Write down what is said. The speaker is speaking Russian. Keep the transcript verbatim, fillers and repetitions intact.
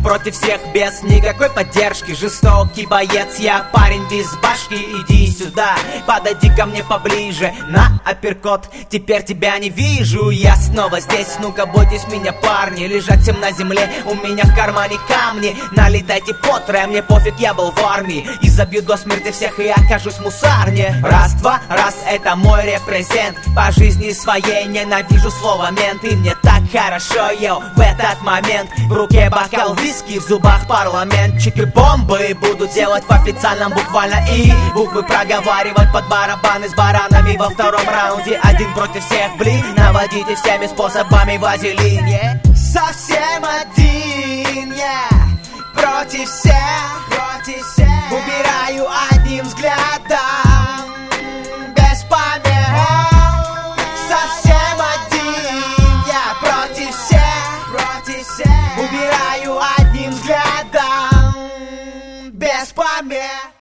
против всех без никакой поддержки. Жестокий боец, я парень без башки. Иди сюда, подойди ко мне поближе. На апперкот, теперь тебя не вижу. Я снова здесь, ну-ка бойтесь меня, парни. Лежать всем на земле, у меня в кармане камни. Налетайте потрое, мне пофиг, я был в армии. И забью до смерти всех и окажусь в мусарне. Раз, два, раз, это мой репрезент. По жизни своей ненавижу слово мент. И мне так хорошо, йоу, в этот момент. В руке бокал виски, в зубах парламент. Чики-бомбы буду делать в официальном буквально. И буквы проговаривать под барабаны с баранами во втором раунде. Один против всех, блин, наводите всеми способами вазелин, yeah. Совсем один, я yeah. Против всех, против всех. Убираю одним взглядом, без помех. Совсем один, я против всех, против всех. Убираю одним взглядом, без помех.